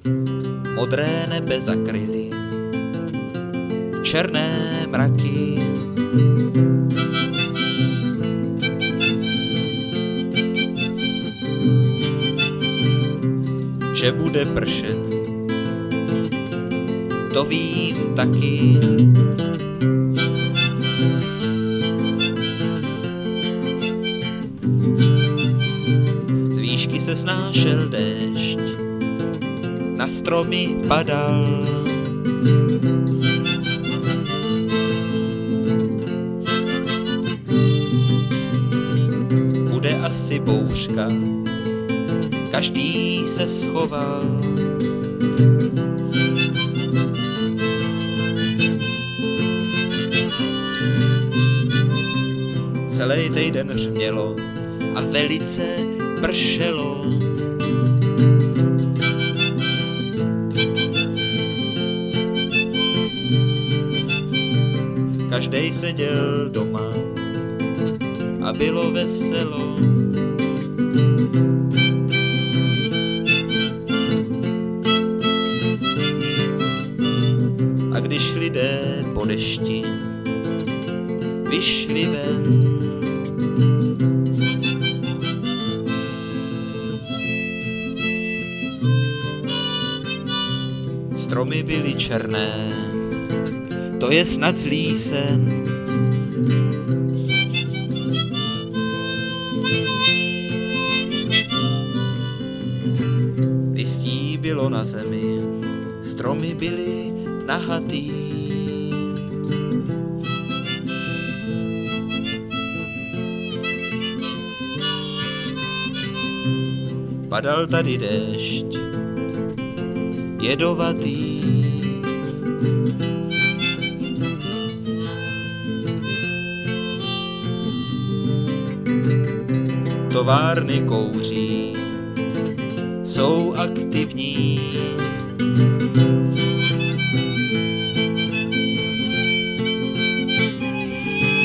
Modré nebe zakryly černé mraky. Že bude pršet, to vím taky. Z výšky se snášel déšť, na stromy padal. Bude asi bouřka, každý se schoval. Celý týden řmělo a velice pršelo. Každej seděl doma a bylo veselo. A když lidé po dešti vyšli ven, stromy byly černé, to je snad zlý sen. Listí bylo na zemi, stromy byly nahatý. Padal tady déšť, jedovatý. Továrny kouří, jsou aktivní.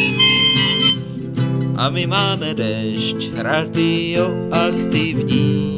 A my máme déšť radioaktivní.